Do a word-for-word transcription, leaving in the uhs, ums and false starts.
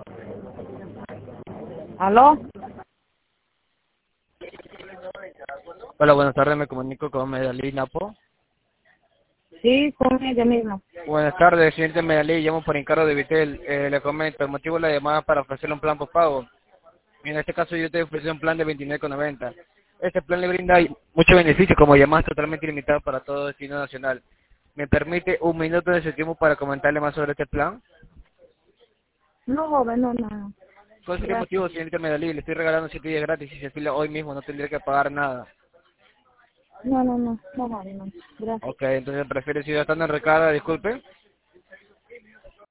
¿Aló? Hola, buenas tardes, me comunico con Medalí Napo. Sí, con ella misma. Buenas tardes, señorita Medalí, llamo por encargo de Vitel. Eh, le comento, el motivo de la llamada para ofrecerle un plan por pago. En este caso yo te ofrecí un plan de veintinueve con noventa. Este plan le brinda muchos beneficios como llamadas totalmente ilimitadas para todo destino nacional. ¿Me permite un minuto de su tiempo para comentarle más sobre este plan? No, joven, no, no, no. ¿Cuál sería el Gracias. motivo, señorita Medalí? Le estoy regalando siete días gratis y se afila hoy mismo, no tendría que pagar nada. No, no, no, no, joven, no. Gracias. Ok, entonces prefiere si ya estando en recarga, disculpe.